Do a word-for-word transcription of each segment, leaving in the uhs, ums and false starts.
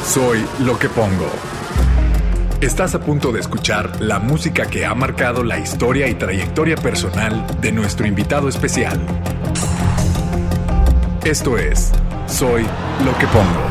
Soy lo que pongo. Estás a punto de escuchar la música que ha marcado la historia y trayectoria personal de nuestro invitado especial. Esto es Soy lo que pongo.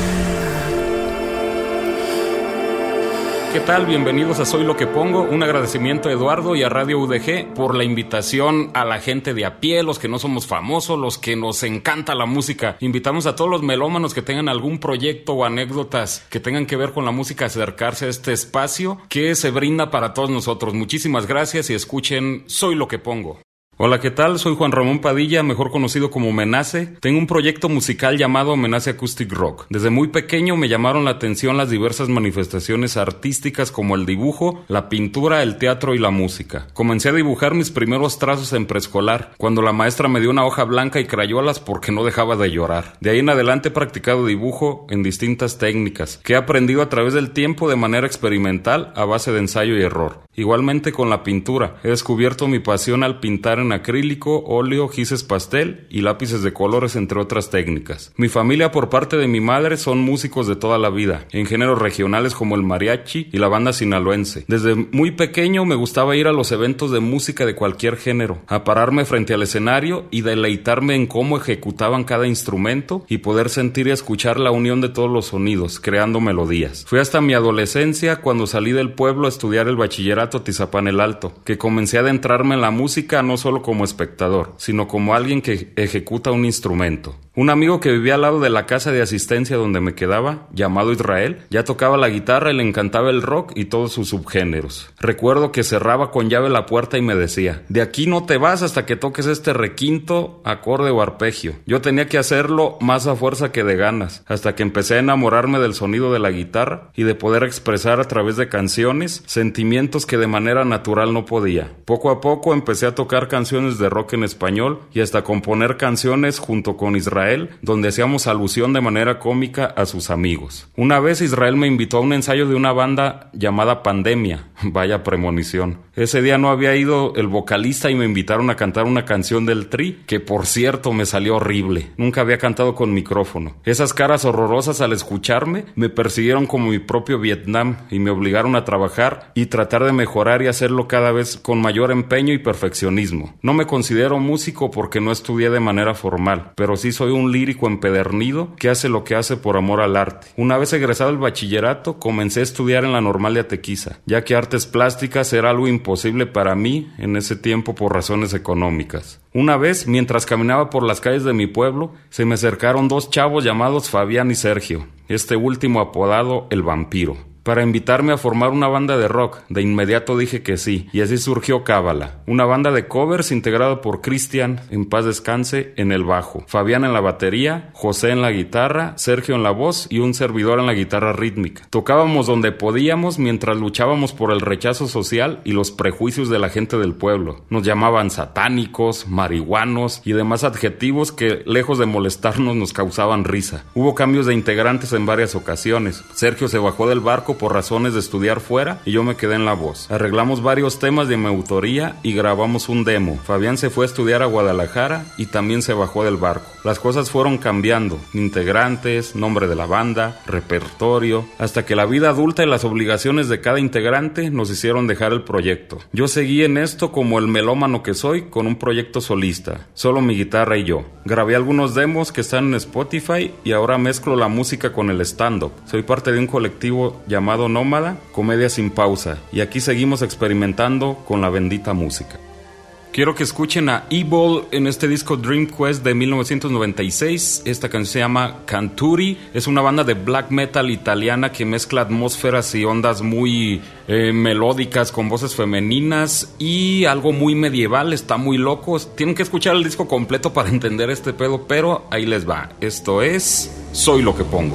¿Qué tal? Bienvenidos a Soy lo que pongo. Un agradecimiento a Eduardo y a Radio U D G por la invitación a la gente de a pie, los que no somos famosos, los que nos encanta la música. Invitamos a todos los melómanos que tengan algún proyecto o anécdotas que tengan que ver con la música a acercarse a este espacio que se brinda para todos nosotros. Muchísimas gracias y escuchen Soy lo que pongo. Hola, ¿qué tal? Soy Juan Ramón Padilla, mejor conocido como Menace. Tengo un proyecto musical llamado Menace Acoustic Rock. Desde muy pequeño me llamaron la atención las diversas manifestaciones artísticas como el dibujo, la pintura, el teatro y la música. Comencé a dibujar mis primeros trazos en preescolar, cuando la maestra me dio una hoja blanca y crayolas porque no dejaba de llorar. De ahí en adelante he practicado dibujo en distintas técnicas, que he aprendido a través del tiempo de manera experimental a base de ensayo y error. Igualmente con la pintura, he descubierto mi pasión al pintar en acrílico, óleo, gises pastel y lápices de colores, entre otras técnicas. Mi familia por parte de mi madre son músicos de toda la vida, en géneros regionales como el mariachi y la banda sinaloense. Desde muy pequeño me gustaba ir a los eventos de música de cualquier género, a pararme frente al escenario y deleitarme en cómo ejecutaban cada instrumento y poder sentir y escuchar la unión de todos los sonidos, creando melodías. Fue hasta mi adolescencia cuando salí del pueblo a estudiar el bachillerato Tizapán el Alto, que comencé a adentrarme en la música no solo como espectador, sino como alguien que ejecuta un instrumento. Un amigo que vivía al lado de la casa de asistencia donde me quedaba, llamado Israel, ya tocaba la guitarra y le encantaba el rock y todos sus subgéneros. Recuerdo que cerraba con llave la puerta y me decía: de aquí no te vas hasta que toques este requinto, acorde o arpegio. Yo tenía que hacerlo más a fuerza que de ganas, hasta que empecé a enamorarme del sonido de la guitarra y de poder expresar a través de canciones sentimientos que de manera natural no podía. Poco a poco empecé a tocar canciones de rock en español y hasta componer canciones junto con Israel, donde hacíamos alusión de manera cómica a sus amigos. Una vez Israel me invitó a un ensayo de una banda llamada Pandemia. Vaya premonición. Ese día no había ido el vocalista y me invitaron a cantar una canción del Tri, que por cierto me salió horrible. Nunca había cantado con micrófono. Esas caras horrorosas al escucharme me persiguieron como mi propio Vietnam y me obligaron a trabajar y tratar de mejorar y hacerlo cada vez con mayor empeño y perfeccionismo. No me considero músico porque no estudié de manera formal, pero sí soy un lírico empedernido que hace lo que hace por amor al arte. Una vez egresado del bachillerato, comencé a estudiar en la Normal de Atequiza, ya que artes plásticas era algo imposible para mí en ese tiempo por razones económicas. Una vez, mientras caminaba por las calles de mi pueblo, se me acercaron dos chavos llamados Fabián y Sergio, este último apodado El Vampiro, para invitarme a formar una banda de rock. De inmediato dije que sí, y así surgió Cábala, una banda de covers integrada por Cristian, en paz descanse, en el bajo, Fabián en la batería, José en la guitarra, Sergio en la voz y un servidor en la guitarra rítmica. Tocábamos donde podíamos mientras luchábamos por el rechazo social y los prejuicios de la gente del pueblo. Nos llamaban satánicos, marihuanos y demás adjetivos que, lejos de molestarnos, nos causaban risa. Hubo cambios de integrantes en varias ocasiones. Sergio se bajó del barco por razones de estudiar fuera y yo me quedé en la voz. Arreglamos varios temas de mi autoría y grabamos un demo. Fabián se fue a estudiar a Guadalajara y también se bajó del barco. Las cosas fueron cambiando, integrantes, nombre de la banda, repertorio, hasta que la vida adulta y las obligaciones de cada integrante nos hicieron dejar el proyecto. Yo seguí en esto como el melómano que soy, con un proyecto solista, solo mi guitarra y yo. Grabé algunos demos que están en Spotify y ahora mezclo la música con el stand-up. Soy parte de un colectivo llamado llamado Nómada, Comedia sin Pausa, y aquí seguimos experimentando con la bendita música. Quiero que escuchen a Evil en este disco Dream Quest de mil novecientos noventa y seis. Esta canción se llama Canturi. Es una banda de black metal italiana que mezcla atmósferas y ondas muy eh, melódicas con voces femeninas y algo muy medieval. Está muy loco. Tienen que escuchar el disco completo para entender este pedo, pero ahí les va. Esto es Soy lo que pongo.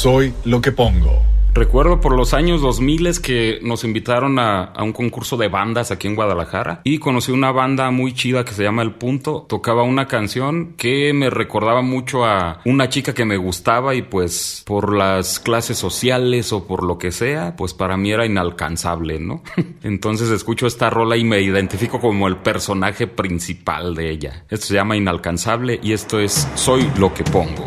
Soy lo que pongo. Recuerdo por los años dos mil que nos invitaron a, a un concurso de bandas aquí en Guadalajara y conocí una banda muy chida que se llama El Punto. Tocaba una canción que me recordaba mucho a una chica que me gustaba y pues por las clases sociales o por lo que sea, pues para mí era inalcanzable, ¿no? Entonces escucho esta rola y me identifico como el personaje principal de ella. Esto se llama Inalcanzable y esto es Soy lo que pongo.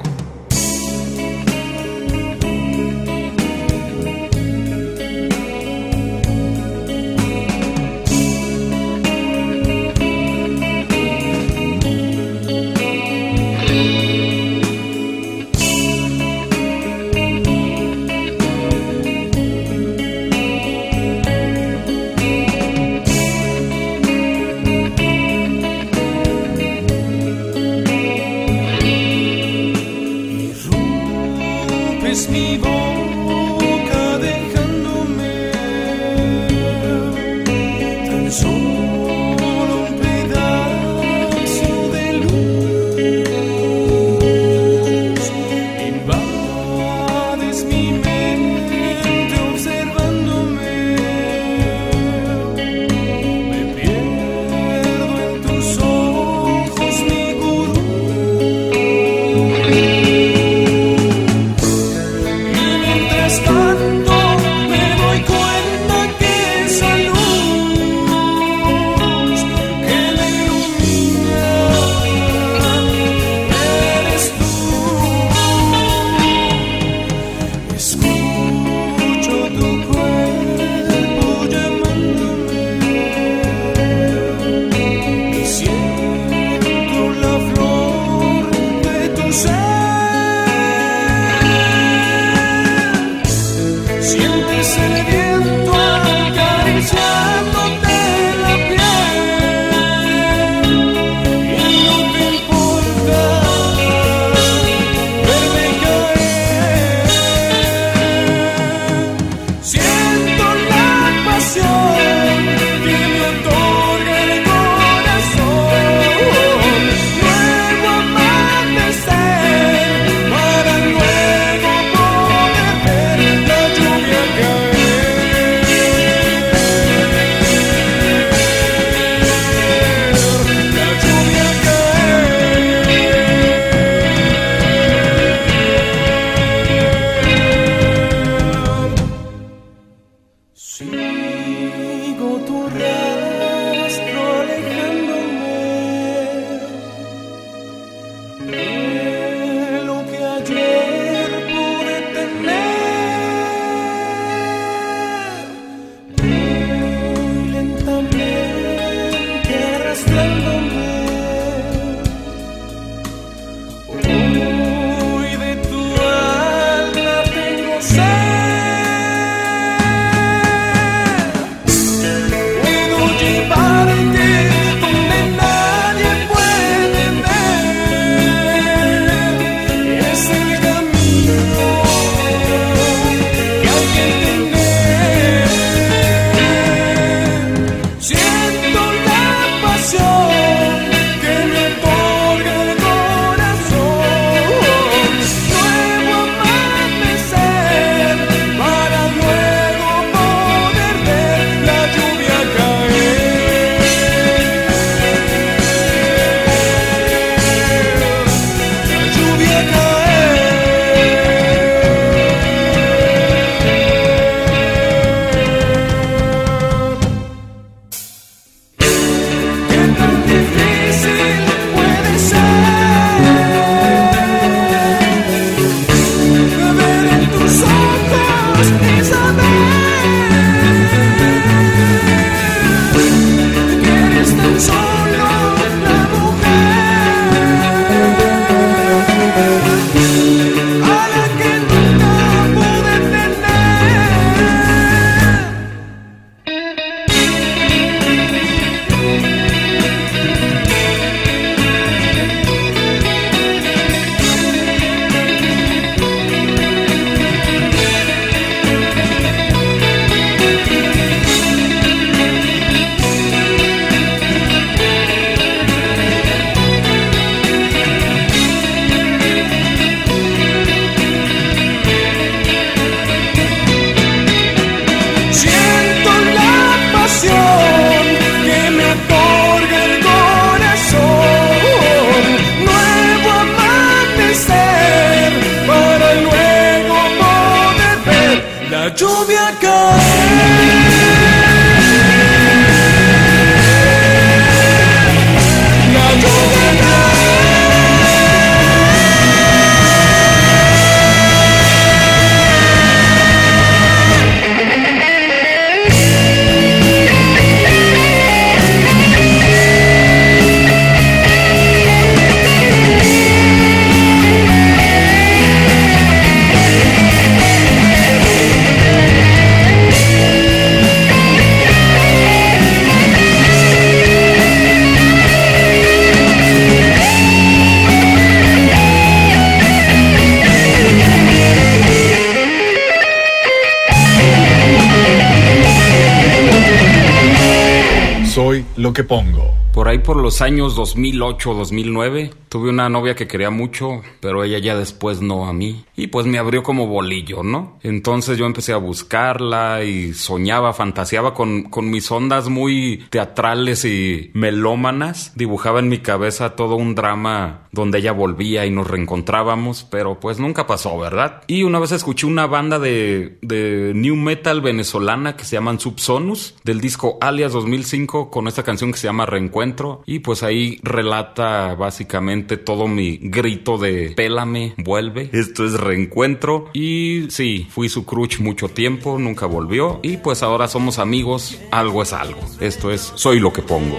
lo que pongo. Por ahí por los años dos mil ocho, dos mil nueve, tuve una novia que quería mucho, pero ella ya después no a mí. Y pues me abrió como bolillo, ¿no? Entonces yo empecé a buscarla y soñaba, fantaseaba con, con mis ondas muy teatrales y melómanas. Dibujaba en mi cabeza todo un drama donde ella volvía y nos reencontrábamos, pero pues nunca pasó, ¿verdad? Y una vez escuché una banda de, de new metal venezolana que se llaman Subsonus, del disco Alias dos mil cinco, con esta canción que se llama Reencuentro. Y pues ahí relata básicamente todo mi grito de pélame, vuelve. Esto es Reencuentro. Y sí, fui su crush mucho tiempo, nunca volvió. Y pues ahora somos amigos, algo es algo. Esto es Soy lo que pongo.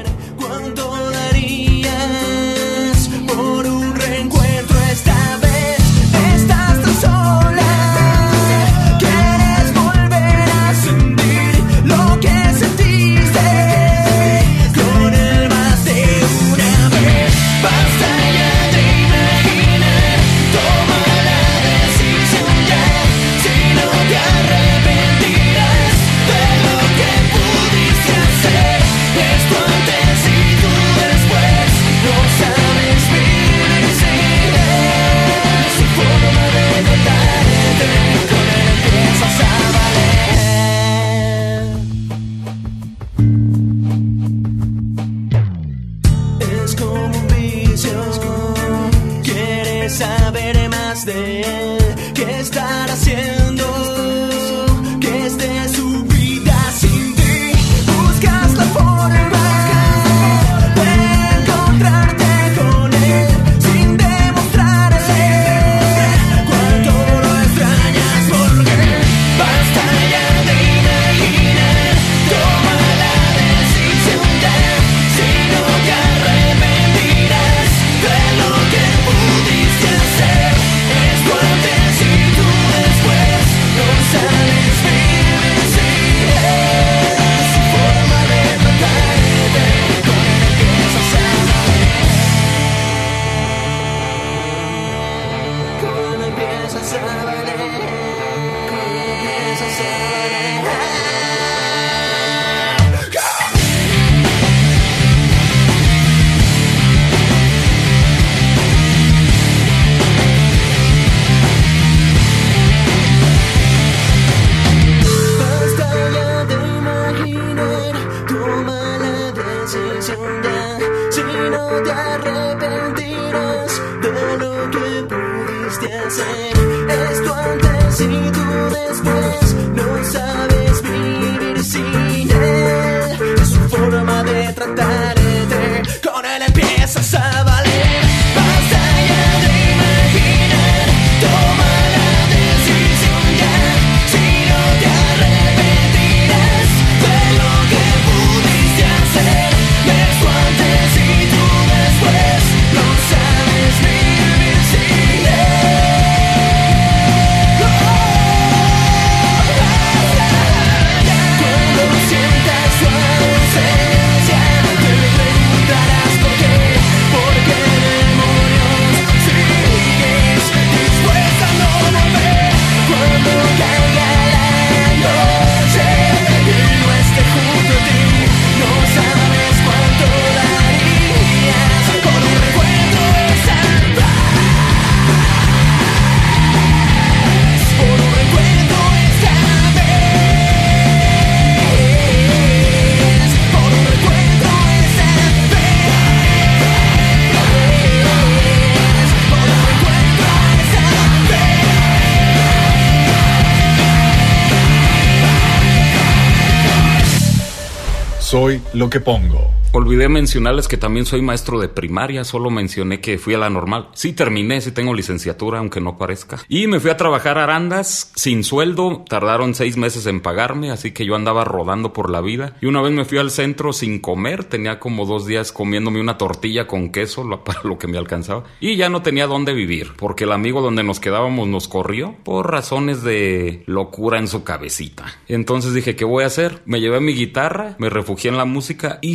Soy lo que pongo. Olvidé mencionarles que también soy maestro de primaria, solo mencioné que fui a la normal. Sí terminé, sí tengo licenciatura, aunque no parezca. Y me fui a trabajar a Arandas sin sueldo, tardaron seis meses en pagarme, así que yo andaba rodando por la vida. Y una vez me fui al centro sin comer, tenía como dos días comiéndome una tortilla con queso, para lo que me alcanzaba. Y ya no tenía dónde vivir, porque el amigo donde nos quedábamos nos corrió por razones de locura en su cabecita. Entonces dije, ¿qué voy a hacer? Me llevé mi guitarra, me refugié en la música y se acercó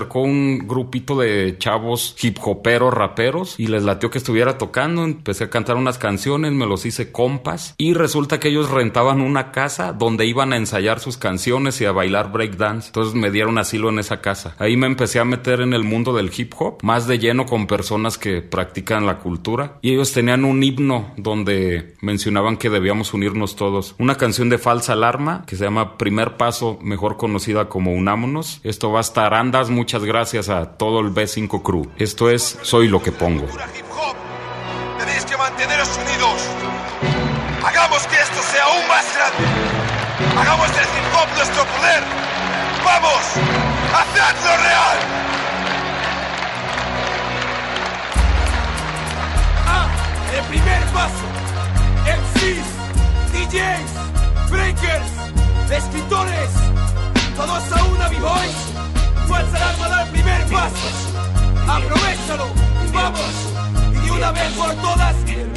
acercó un grupito de chavos hip hoperos, raperos, y les latió que estuviera tocando. Empecé a cantar unas canciones, me los hice compas, y resulta que ellos rentaban una casa donde iban a ensayar sus canciones y a bailar breakdance. Entonces me dieron asilo en esa casa. Ahí me empecé a meter en el mundo del hip hop, más de lleno con personas que practican la cultura, y ellos tenían un himno donde mencionaban que debíamos unirnos todos. Una canción de Falsa Alarma que se llama Primer Paso, mejor conocida como Unámonos. Esto va a estar Andas. Muchas gracias a todo el B cinco Crew. Esto es Soy lo que pongo. Tenéis que manteneros unidos. Hagamos que esto sea aún más grande. Hagamos del hip hop nuestro poder. ¡Vamos! ¡Hacedlo real! Ah, el primer paso. M Cs, D Js, breakers, escritores. Todos a una, B-boys. Falsa Alarma da el primer paso. Aprovechalo. ¡Vamos! Y de una vez por todas,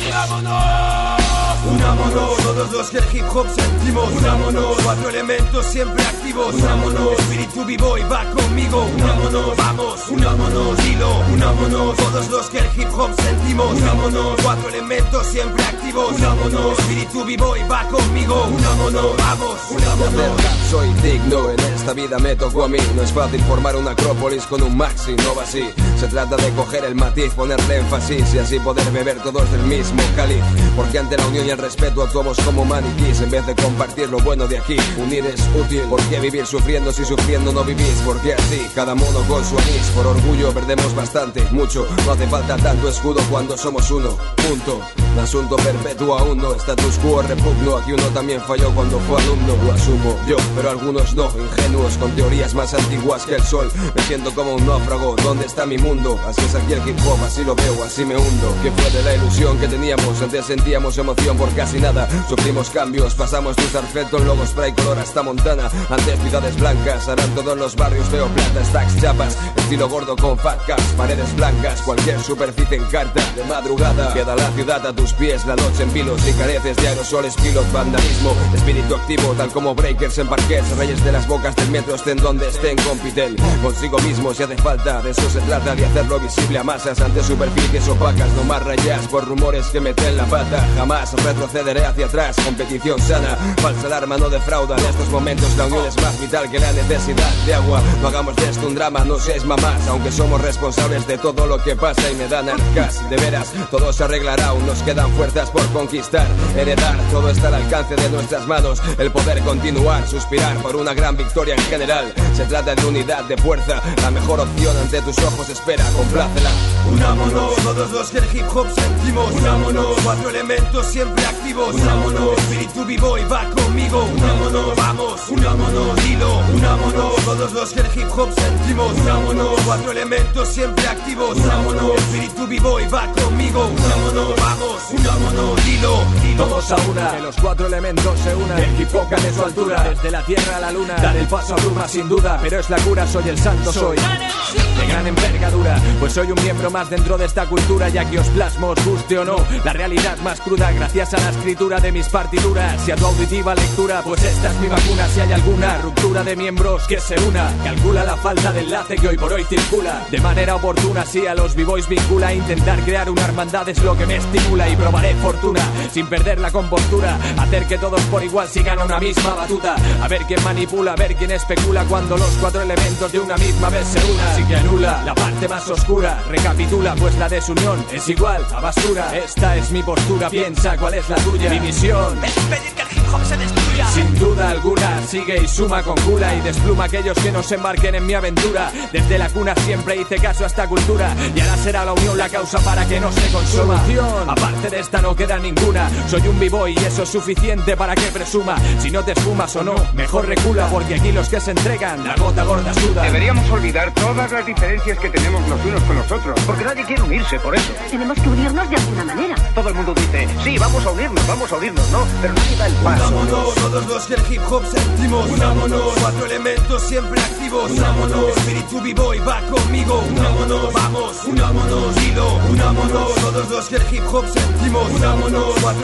¡vámonos! Unámonos, todos los que el hip hop sentimos. Unámonos, cuatro elementos siempre activos. Unámonos, espíritu B-boy va conmigo. Unámonos, vamos, unámonos, dilo. Unámonos, todos los que el hip hop sentimos. Unámonos, cuatro elementos siempre activos. Unámonos, espíritu B-boy va conmigo. Unámonos, vamos, unámonos. Soy digno, en esta vida me tocó a mí. No es fácil formar una acrópolis con un maxi, no va así. Se trata de coger el matiz, ponerle énfasis y así poder beber todos del mismo cáliz. Porque ante la unión y el respeto actuamos como maniquís. En vez de compartir lo bueno de aquí, unir es útil. ¿Por qué vivir sufriendo si sufriendo no vivís? Porque así, cada mono con su anís. Por orgullo perdemos bastante, mucho. No hace falta tanto escudo cuando somos uno. Punto. Asunto perpetuo aún no. Status quo repugno. Aquí uno también falló cuando fue alumno. Lo asumo yo, pero algunos no. Ingenuos con teorías más antiguas que el sol. Me siento como un náufrago. ¿Dónde está mi mundo? Así es aquí el hip hop, así lo veo, así me hundo. ¿Qué fue de la ilusión que teníamos? Antes sentíamos emoción por casi nada. Sufrimos cambios, pasamos tu sarfeto en logo spray color hasta Montana. Antes ciudades blancas, ahora en todos los barrios veo plantas, stacks, chapas, estilo gordo con fat caps, paredes blancas, cualquier superficie en carta. De madrugada queda la ciudad a tus pies, la noche en vilos y careces de aerosoles, pilot, vandalismo, espíritu activo tal como breakers en parquets, reyes de las bocas del metro estén donde estén, compiten consigo mismo si hace falta. De eso se trata, de hacerlo visible a masas ante superficies opacas, no más rayas por rumores que meten la pata. Jamás retrocederé hacia atrás, competición sana, falsa alarma no defrauda. En estos momentos la unión es más vital que la necesidad de agua. No hagamos de esto un drama, no seáis mamás, aunque somos responsables de todo lo que pasa y me dan arcas. De veras, todo se arreglará, aún nos quedan fuerzas por conquistar, heredar, todo está al alcance de nuestras manos. El poder continuar, suspirar por una gran victoria en general. Se trata de unidad, de fuerza, la mejor opción ante tus ojos espera, complácela. Unámonos, todos los que el hip hop sentimos. Unámonos, cuatro elementos siempre activos. Unámonos, espíritu B-boy va conmigo. Unámonos, vamos, unámonos, dilo. Unámonos, todos los que el hip hop sentimos. Unámonos, cuatro elementos siempre activos. Unámonos, espíritu B-boy va conmigo. Unámonos, vamos, unámonos, dilo. Todos a una, que los cuatro elementos se unan. El hip hop gane su altura, desde la tierra a la luna. Dar el paso abruma sin duda, pero es la cura, soy el santo, soy de gran envergadura. Pues soy un miembro más dentro de esta cultura, ya que os plasmo, os guste o no, la realidad más cruda, gracias a la escritura de mis partituras y a tu auditiva lectura, pues esta es mi vacuna. Si hay alguna ruptura de miembros que se una, calcula la falta de enlace que hoy por hoy circula. De manera oportuna, sí, a los b-boys vincula. Intentar crear una hermandad es lo que me estimula y probaré fortuna, sin perder la compostura. Hacer que todos por igual sigan una misma batuta. A ver quién manipula, a ver quién especula cuando los cuatro elementos de una misma vez se unan. Así que anula la parte más oscura, recapitula, pues la desunión es igual a basura. Esta es mi postura, piensa cuál es la tuya. Mi misión es impedir que el hip hop se destruya. Sin duda alguna, sigue y suma con cula y despluma a aquellos que no se embarquen en mi aventura. Desde la cuna siempre hice caso a esta cultura y ahora será la unión la causa para que no se consuma. Aparte de esta no queda ninguna. Soy un b-boy y eso es suficiente para que presuma. Si no te esfumas o no, mejor recula, porque aquí los que se entregan, la gota gorda suda. Deberíamos olvidar todas las diferencias que tenemos los unos con los otros, porque nadie quiere unirse por eso. Tenemos que unirnos de alguna manera. Todo el mundo dice, sí, vamos a unirnos, vamos a unirnos, ¿no? Pero nadie da el paso. Unámonos, todos los que el hip hop sentimos. Unámonos, cuatro elementos siempre activos. Unámonos, espíritu b-boy va conmigo. Unámonos, vamos, unámonos, dilo. Unámonos, todos los que el hip hop sentimos. Unámonos, cuatro elementos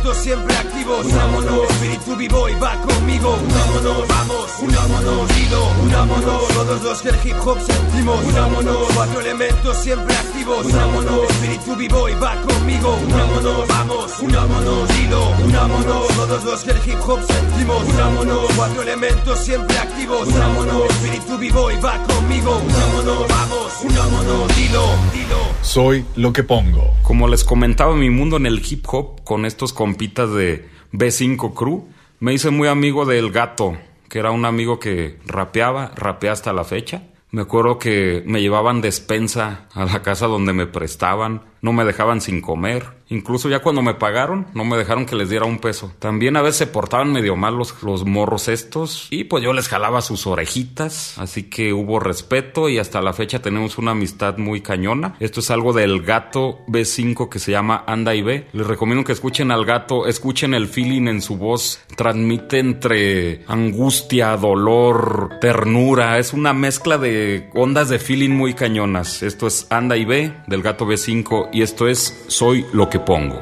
elementos siempre activos. Unámonos, espíritu vivo y va conmigo. Unámonos, vamos, unámonos, hilo, unámonos, todos los que el hip hop sentimos. Unámonos, cuatro elementos siempre activos. Unámonos, espíritu vivo y va conmigo. Unámonos, vamos, unámonos, hilo, unámonos, todos los que el hip hop sentimos. Unámonos, cuatro elementos siempre activos. Unámonos, espíritu vivo y va conmigo. Unámonos, vamos, unámonos, hilo, hilo. Soy lo que pongo. Como les comentaba, mi mundo en el hip hop con estos compitas de B cinco Crew, me hice muy amigo del Gato, que era un amigo que rapeaba, rapea hasta la fecha. Me acuerdo que me llevaban despensa a la casa donde me prestaban, no me dejaban sin comer. Incluso ya cuando me pagaron, no me dejaron que les diera un peso. También a veces se portaban medio mal los, los morros estos, y pues yo les jalaba sus orejitas, así que hubo respeto y hasta la fecha tenemos una amistad muy cañona. Esto es algo del Gato B cinco que se llama Anda y Ve. Les recomiendo que escuchen al Gato, escuchen el feeling en su voz, transmite entre angustia, dolor, ternura, es una mezcla de ondas de feeling muy cañonas. Esto es Anda y Ve del Gato B cinco y esto es Soy lo que pongo.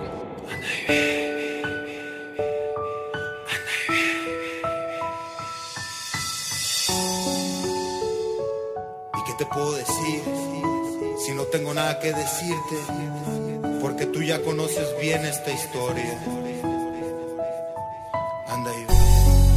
¿Y qué te puedo decir si no tengo nada que decirte? Porque tú ya conoces bien esta historia. Anda y ve.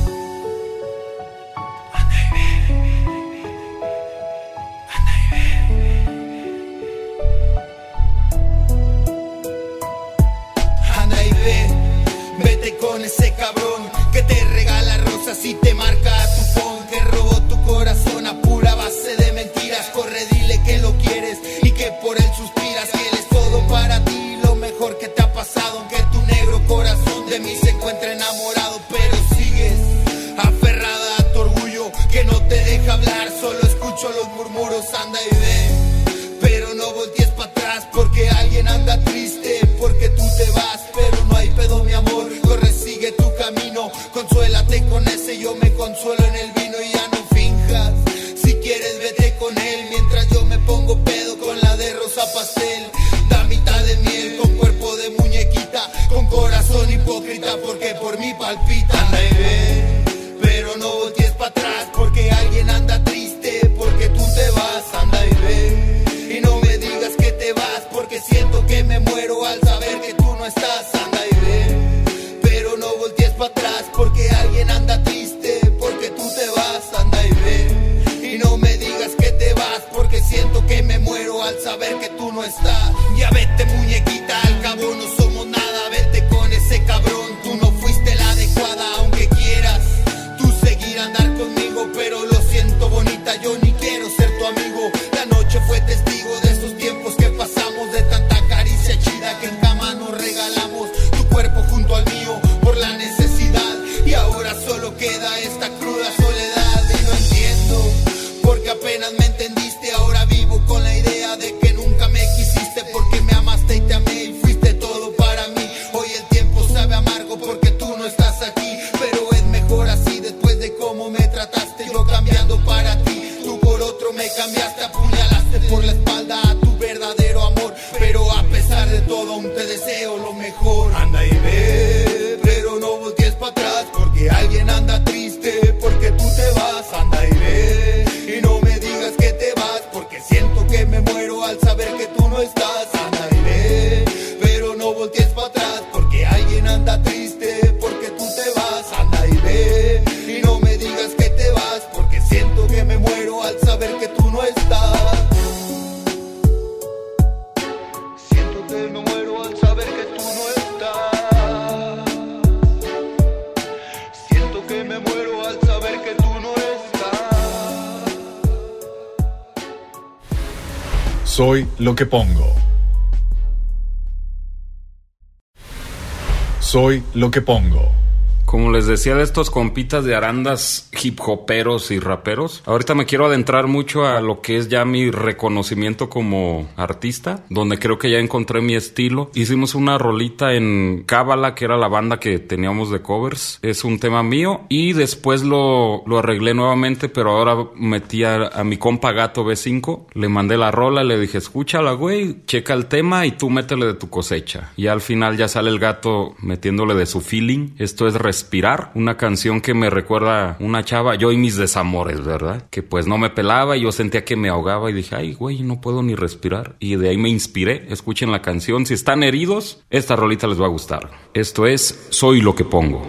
Con ese cabrón que te regala rosas y te marca a tu phone, que robó tu corazón a pura base de mentiras. Corre, dile que lo quieres y que por él suspiras, que él es todo para ti, lo mejor que te ha pasado. Aunque tu negro corazón de mí se encuentra enamorado, pero sigues aferrada a tu orgullo que no te deja hablar. Solo escucho los murmuros, anda y ve, pero no voltees para atrás, porque alguien anda triste, porque tú te vas, pero no hay pedo, mi amor. Corre, sigue tu camino, consuélate con ese, yo me consuelo en el vino y ya no finjas. Si quieres vete con él, mientras yo me pongo pedo con la de rosa pastel. Da mitad de miel con cuerpo de muñequita, con corazón hipócrita, porque por mí palpita. Anda y ve, pero no voltees para atrás, porque alguien anda triste, porque tú te vas. Anda y ve, y no me digas que te vas, porque siento que me muero al saber que tú no estás. Anda y ve, pero no voltees para atrás, porque alguien anda triste, porque tú te vas. Anda y ve, y no me digas que te vas, porque siento que me muero al saber que tú no estás. Ya vete, muñequita, al cabo no somos nada. Vete con ese cabrón, tú no fuiste la adecuada. Aunque quieras tú seguir andar conmigo, pero lo siento, bonita, yo ni quiero ser tu amigo. La noche fue testigo de esos tiempos que pasamos, de tanta caricia chida que en cama nos regalamos. Tu cuerpo junto al mío por la necesidad, y ahora solo queda esta cruda soledad. Y no entiendo, porque apenas me entendiste. Ahora vivo con la idea de que nunca me quisiste, porque me amaste y te amé y fuiste todo para mí. Hoy el tiempo sabe amargo porque tú no estás aquí, pero es mejor así después de cómo me trataste. Yo cambiando para ti, tú por otro me cambiaste. Apuñalaste por la espalda a tu verdadero amor, pero a pesar de todo aún te deseo lo mejor. Anda y ve, pero no voltees para atrás, porque alguien anda triste, porque tú te vas. Anda y ve, y no me digas que te vas, porque siento que me muero al saber que tú no estás. Anda y ve, pero no voltees para atrás, porque alguien anda triste, porque tú te vas. Anda y ve, y no me digas que te vas, porque siento que me muero al saber que tú no estás. Siento que me muero al saber que tú no estás. Siento que me muero al saber que tú no estás. Soy lo que pongo. Soy lo que pongo. Como les decía, de estos compitas de Arandas hip hoperos y raperos, ahorita me quiero adentrar mucho a lo que es ya mi reconocimiento como artista, donde creo que ya encontré mi estilo. Hicimos una rolita en Cábala, que era la banda que teníamos de covers. Es un tema mío y después lo, lo arreglé nuevamente, pero ahora metí a, a mi compa Gato B cinco, le mandé la rola, le dije, escúchala, güey, checa el tema y tú métele de tu cosecha. Y al final ya sale el Gato metiéndole de su feeling. Esto es Respirar, una canción que me recuerda a una chava, yo y mis desamores, ¿verdad? Que pues no me pelaba y yo sentía que me ahogaba y dije, ay, güey, no puedo ni respirar. Y de ahí me inspiré. Escuchen la canción. Si están heridos, esta rolita les va a gustar. Esto es Soy lo que pongo.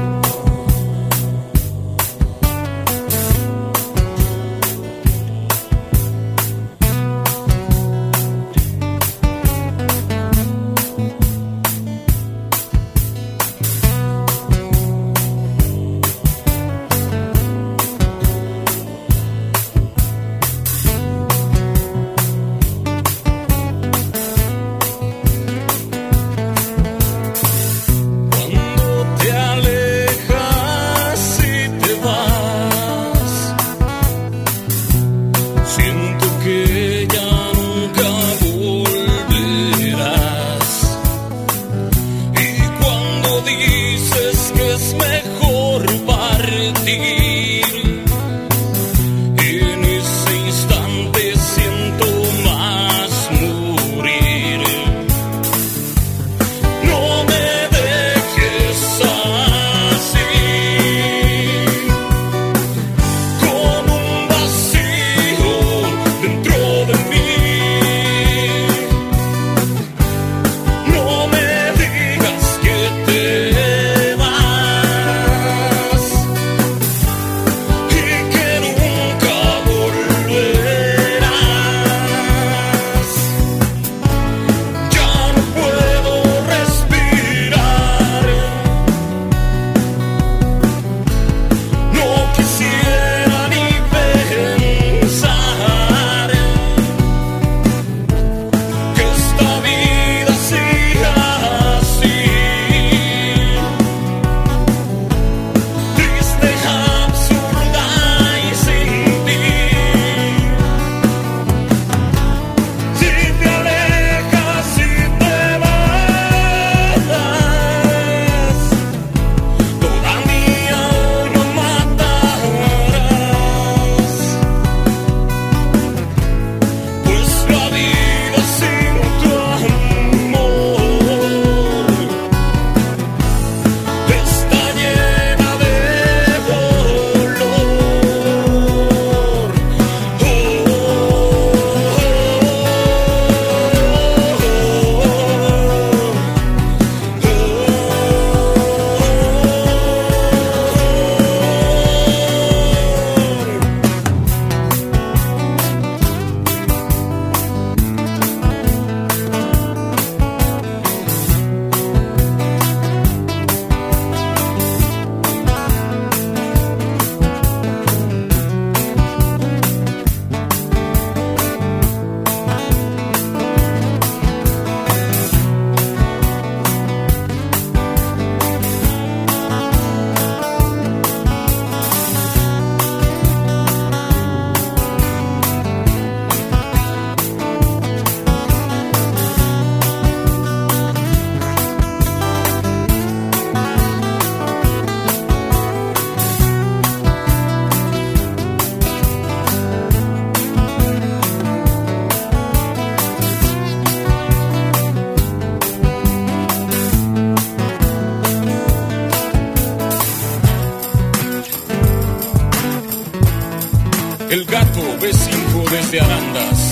El Gato B cinco desde Arandas.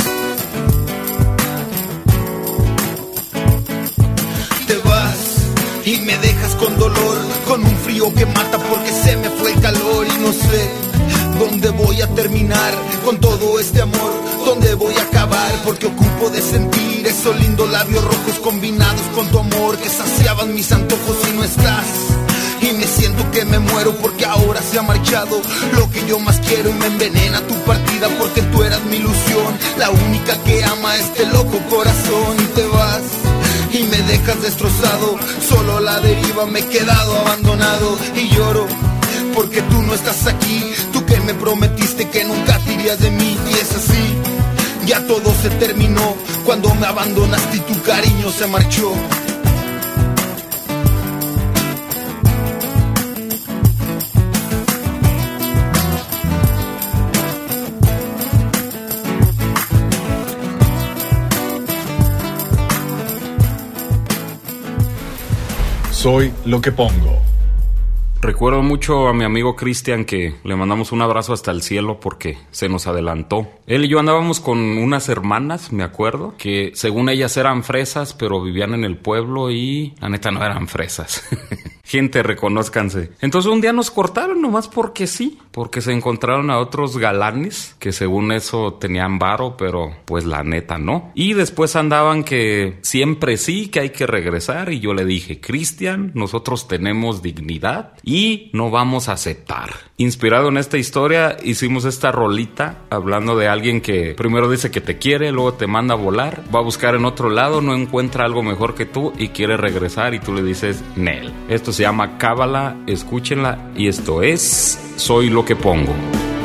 Te vas y me dejas con dolor, con un frío que mata porque se me fue el calor y no sé dónde voy a terminar con todo este amor, dónde voy a acabar, porque ocupo de sentir esos lindos labios rojos combinados con tu amor que saciaban mis antojos y no estás. Y me siento que me muero porque ahora se ha marchado lo que yo más quiero y me envenena tu partida porque tú eras mi ilusión, la única que ama este loco corazón. Y te vas y me dejas destrozado. Solo a la deriva me he quedado abandonado y lloro porque tú no estás aquí. Tú que me prometiste que nunca te irías de mí, y es así. Ya todo se terminó cuando me abandonaste y tu cariño se marchó. Soy lo que pongo. Recuerdo mucho a mi amigo Cristian, que le mandamos un abrazo hasta el cielo porque se nos adelantó. Él y yo andábamos con unas hermanas, me acuerdo, que según ellas eran fresas, pero vivían en el pueblo y la neta no eran fresas. Gente, reconózcanse. Entonces un día nos cortaron nomás porque sí, porque se encontraron a otros galanes que según eso tenían varo, pero pues la neta no. Y después andaban que siempre sí, que hay que regresar, y yo le dije, Cristian, nosotros tenemos dignidad y no vamos a aceptar. Inspirado en esta historia, hicimos esta rolita hablando de alguien que primero dice que te quiere, luego te manda a volar, va a buscar en otro lado, no encuentra algo mejor que tú y quiere regresar, y tú le dices, Nel. Esto se llama Cábala, escúchenla, y esto es Soy lo que pongo.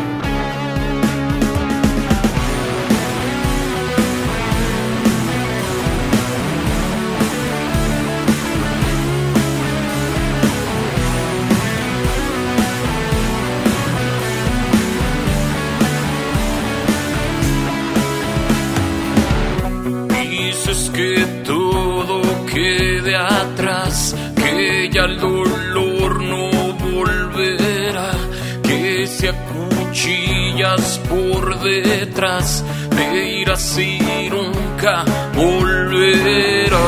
Que todo quede atrás, que ya el dolor no volverá, que si acuchillas por detrás te irás y nunca volverás.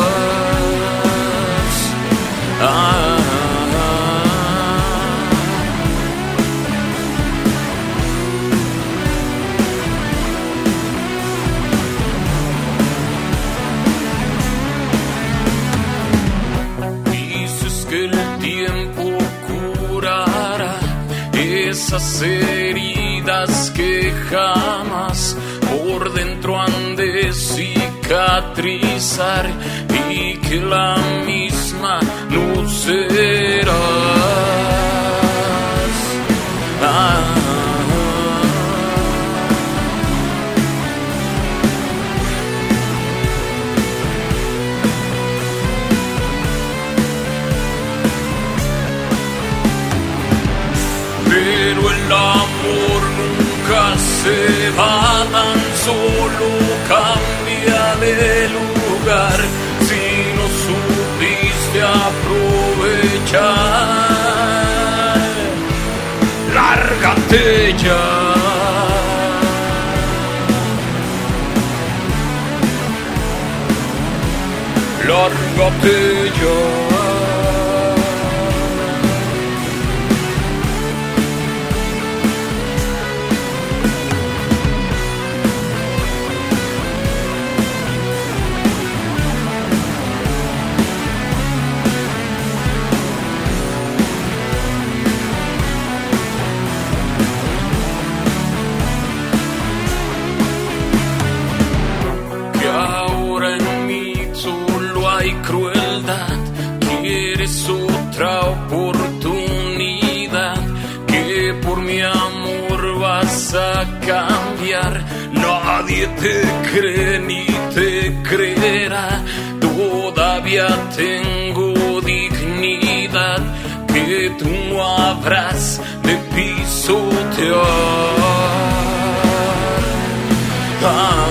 Ah. Esas heridas que jamás por dentro han de cicatrizar y que la misma no serás. Ah. Pero el amor nunca se va, tan solo cambia de lugar si no supiste aprovechar. Lárgate ya. Lárgate ya. Crueldad, quieres otra oportunidad, que por mi amor vas a cambiar. Nadie te cree ni te creerá, todavía tengo dignidad que tú no habrás de pisotear. Ah.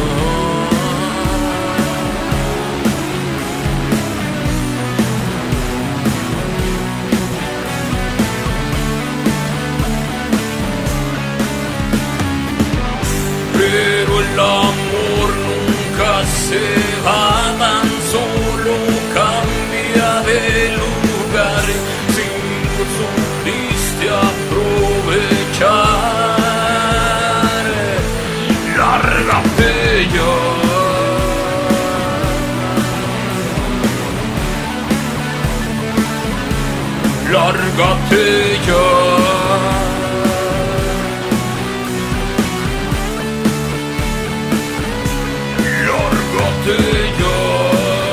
Pero el amor nunca se va, tan solo cambia de lugar si no supiste aprovechar. Lárgate ya. Lárgate ya. Lárgate ya.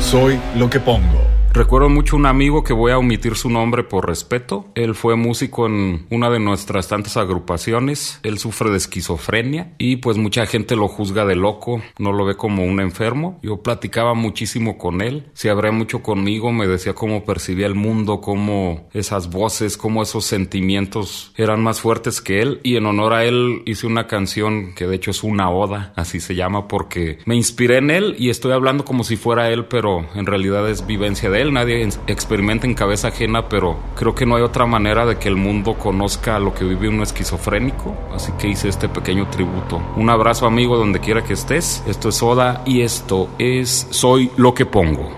Soy lo que pongo. Recuerdo mucho un amigo que voy a omitir su nombre por respeto. Él fue músico en una de nuestras tantas agrupaciones. Él sufre de esquizofrenia y pues mucha gente lo juzga de loco, no lo ve como un enfermo. Yo platicaba muchísimo con él, se abría mucho conmigo, me decía cómo percibía el mundo, cómo esas voces, cómo esos sentimientos eran más fuertes que él. Y en honor a él hice una canción que de hecho es una oda, así se llama, porque me inspiré en él y estoy hablando como si fuera él, pero en realidad es vivencia de él. Nadie experimenta en cabeza ajena, pero creo que no hay otra manera de que el mundo conozca lo que vive un esquizofrénico, así que hice este pequeño tributo. Un abrazo, amigo, donde quiera que estés. Esto es Oda y esto es Soy lo que pongo.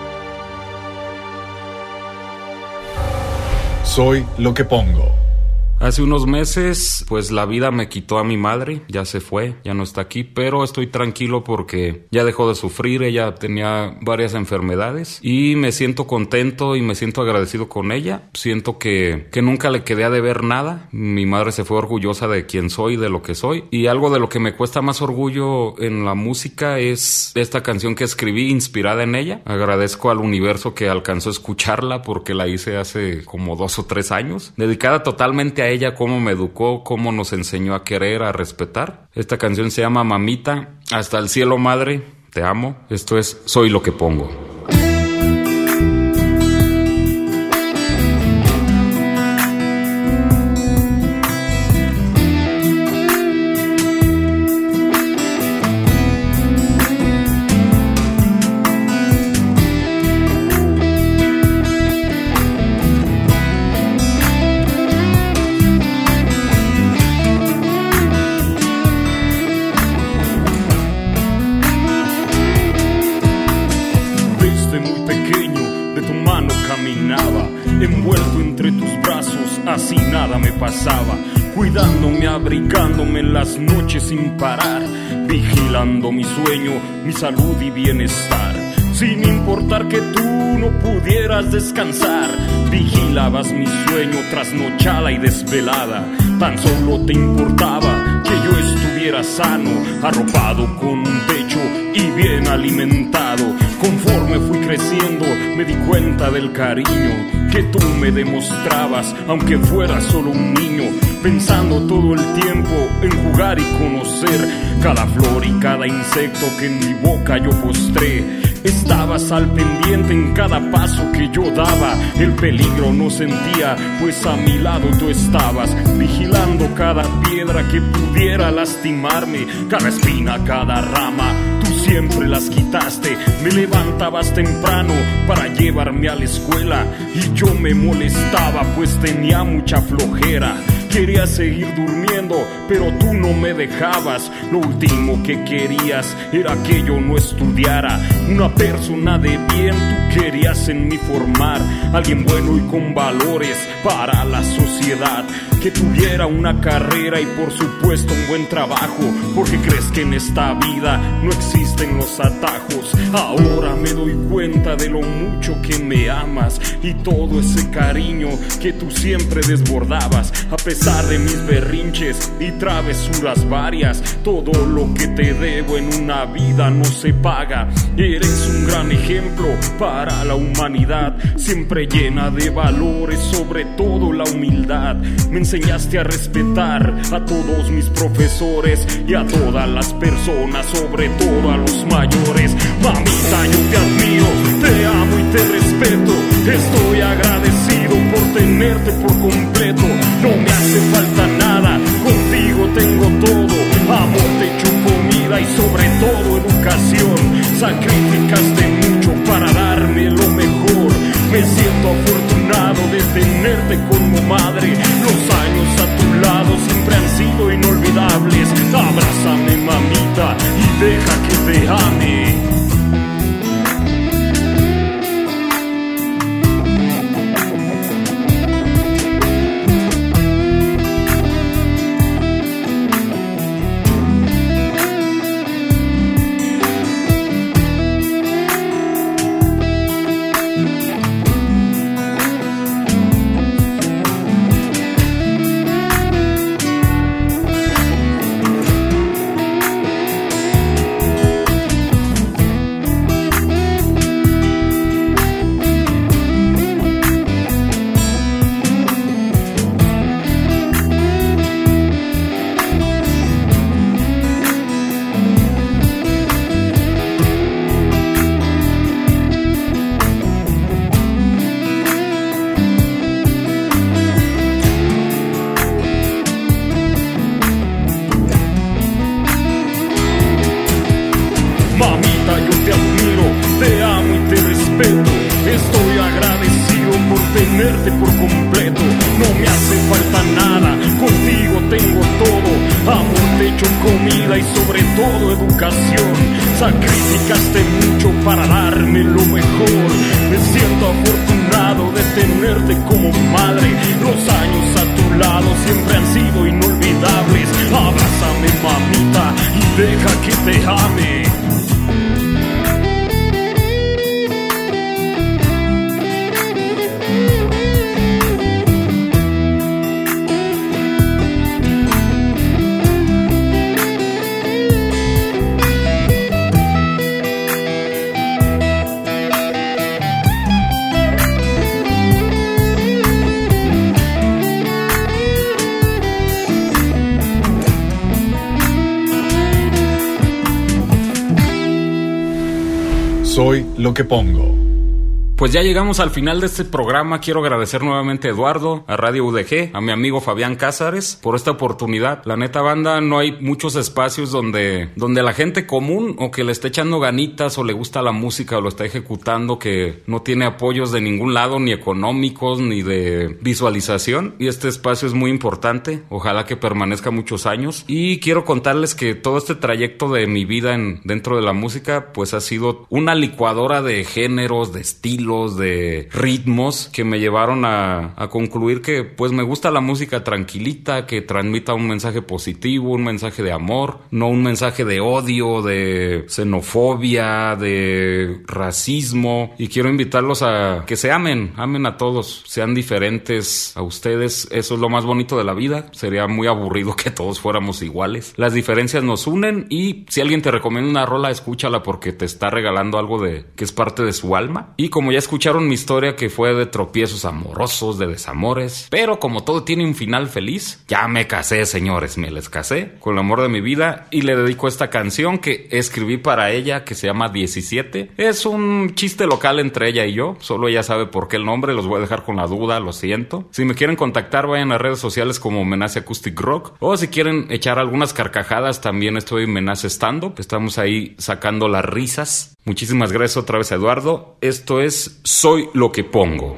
Soy lo que pongo. Hace unos meses, pues la vida me quitó a mi madre, ya se fue, ya no está aquí, pero estoy tranquilo porque ya dejó de sufrir, ella tenía varias enfermedades y me siento contento y me siento agradecido con ella. Siento que, que nunca le quedé a deber nada. Mi madre se fue orgullosa de quién soy, de lo que soy, y algo de lo que me cuesta más orgullo en la música es esta canción que escribí inspirada en ella. Agradezco al universo que alcanzó a escucharla porque la hice hace como dos o tres años, dedicada totalmente a ella, cómo me educó, cómo nos enseñó a querer, a respetar. Esta canción se llama Mamita. Hasta el cielo, madre, te amo. Esto es Soy lo que pongo. Envuelto entre tus brazos, así nada me pasaba, cuidándome, abrigándome en las noches sin parar, vigilando mi sueño, mi salud y bienestar, sin importar que tú no pudieras descansar. Vigilabas mi sueño trasnochada y desvelada, tan solo te importaba que yo estuviera sano, arropado con un techo y bien alimentado. Conforme fui creciendo me di cuenta del cariño que tú me demostrabas, aunque fuera solo un niño, pensando todo el tiempo en jugar y conocer cada flor y cada insecto que en mi boca yo postré. Estabas al pendiente en cada paso que yo daba, el peligro no sentía, pues a mi lado tú estabas, vigilando cada piedra que pudiera lastimarme, cada espina, cada rama, tú siempre las quitaste. Me levantabas temprano para llevarme a la escuela y yo me molestaba, pues tenía mucha flojera. Quería seguir durmiendo, pero tú no me dejabas. Lo último que querías era que yo no estudiara. Una persona de bien tú querías en mí formar, alguien bueno y con valores para la sociedad, que tuviera una carrera y por supuesto un buen trabajo, porque crees que en esta vida no existen los atajos. Ahora me doy cuenta de lo mucho que me amas y todo ese cariño que tú siempre desbordabas. A pesar de mis berrinches y travesuras varias, todo lo que te debo en una vida no se paga. Eres un gran ejemplo para la humanidad, siempre llena de valores, sobre todo la humildad. Me enseñaste a respetar a todos mis profesores y a todas las personas, sobre todo a los mayores. Mamita, yo te admiro, te amo y te respeto. Estoy agradecido por tenerte por completo. No me hace falta nada, contigo tengo todo. Amor, techo, comida y sobre todo educación. Sacrificaste mucho para darme lo mejor. Me siento afortunado de tenerte como madre. Los años a tu lado siempre han sido inolvidables. Abrázame, mamita, y deja que te ame. tenerte por completo. No me hace falta nada, contigo tengo todo. Amor, techo, comida y sobre todo educación. Sacrificaste mucho para darme lo mejor. Me siento afortunado de tenerte como madre. Los años a tu lado siempre Soy lo que pongo. Pues ya llegamos al final de este programa. Quiero agradecer nuevamente a Eduardo, a Radio U D G, a mi amigo Fabián Cázares por esta oportunidad. La neta, banda, no hay muchos espacios donde, donde la gente común o que le esté echando ganitas o le gusta la música o lo está ejecutando, que no tiene apoyos de ningún lado, ni económicos, ni de visualización. Y este espacio es muy importante. Ojalá que permanezca muchos años. Y quiero contarles que todo este trayecto de mi vida en, dentro de la música, pues ha sido una licuadora de géneros, de estilos, de ritmos que me llevaron a, a concluir que pues me gusta la música tranquilita, que transmita un mensaje positivo, un mensaje de amor, no un mensaje de odio, de xenofobia, de racismo. Y quiero invitarlos a que se amen, amen a todos, sean diferentes a ustedes. Eso es lo más bonito de la vida. Sería muy aburrido que todos fuéramos iguales. Las diferencias nos unen, y si alguien te recomienda una rola, escúchala porque te está regalando algo de que es parte de su alma. Y como ya escucharon mi historia, que fue de tropiezos amorosos, de desamores, pero como todo tiene un final feliz, ya me casé, señores, me les casé con el amor de mi vida, y le dedico esta canción que escribí para ella, que se llama diecisiete. Es un chiste local entre ella y yo, solo ella sabe por qué el nombre, los voy a dejar con la duda, lo siento. Si me quieren contactar, vayan a redes sociales como Menace Acoustic Rock, o si quieren echar algunas carcajadas, también estoy en Menace Stand Up, estamos ahí sacando las risas. Muchísimas gracias otra vez a Eduardo. Esto es Soy lo que pongo.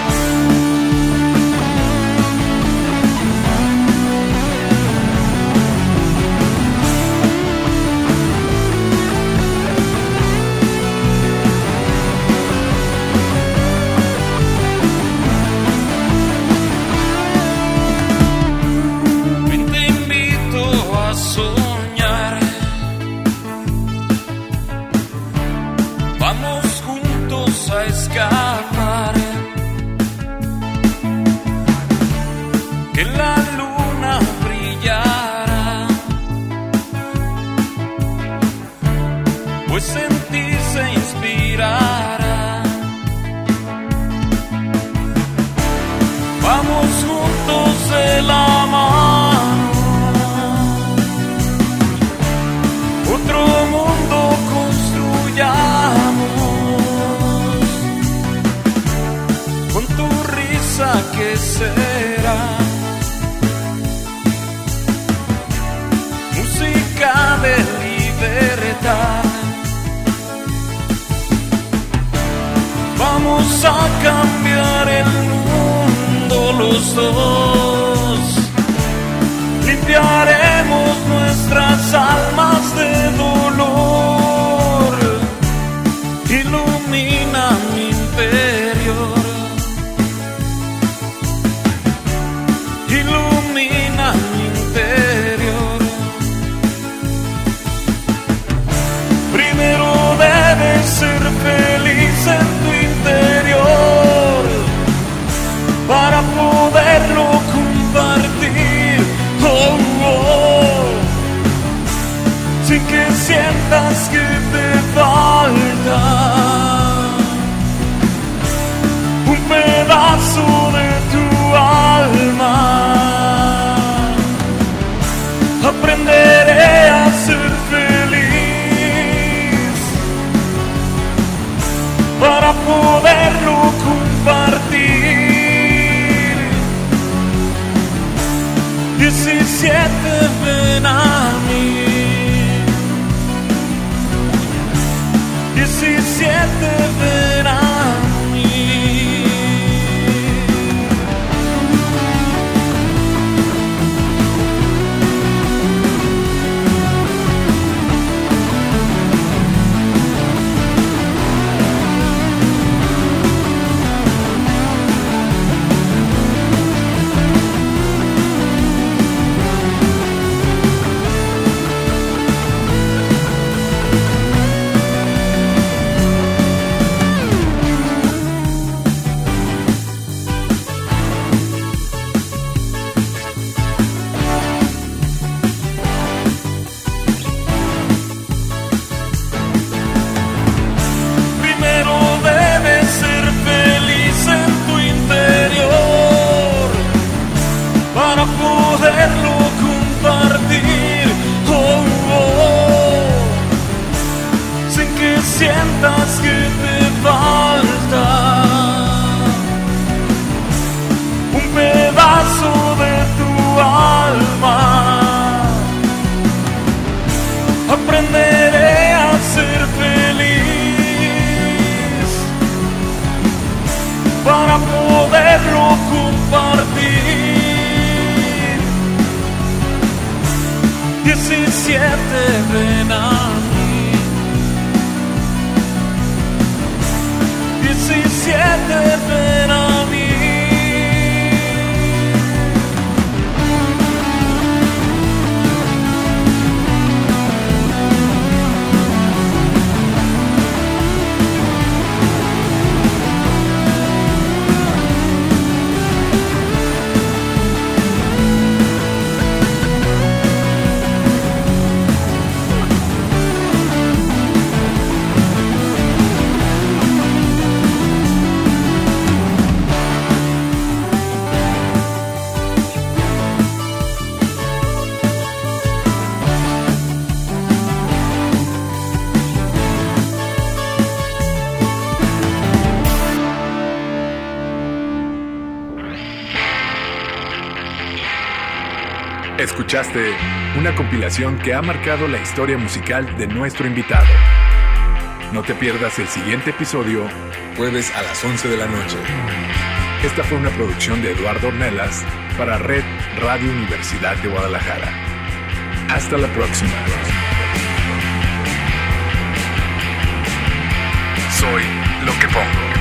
Vamos a cambiar el mundo los dos. Limpiaremos nuestras almas de dolor. Ilumina mi interior. Ilumina mi interior. Primero debes ser feliz en tu interior para poderlo compartir, oh, oh, sin que sientas que te falta un pedazo de tu alma. Aprenderé a ser feliz para poderlo compartir. Diecisiete, ven a mí. Diecisiete, ven a mí. que te falta, un pedazo de tu alma. Aprenderé a ser feliz para poderlo compartir. Diecisiete, ven a mí. Diecisiete, ven a mí. Escuchaste una compilación que ha marcado la historia musical de nuestro invitado. No te pierdas el siguiente episodio, jueves a las once de la noche. Esta fue una producción de Eduardo Ornelas para Red Radio Universidad de Guadalajara. Hasta la próxima. Soy lo que pongo.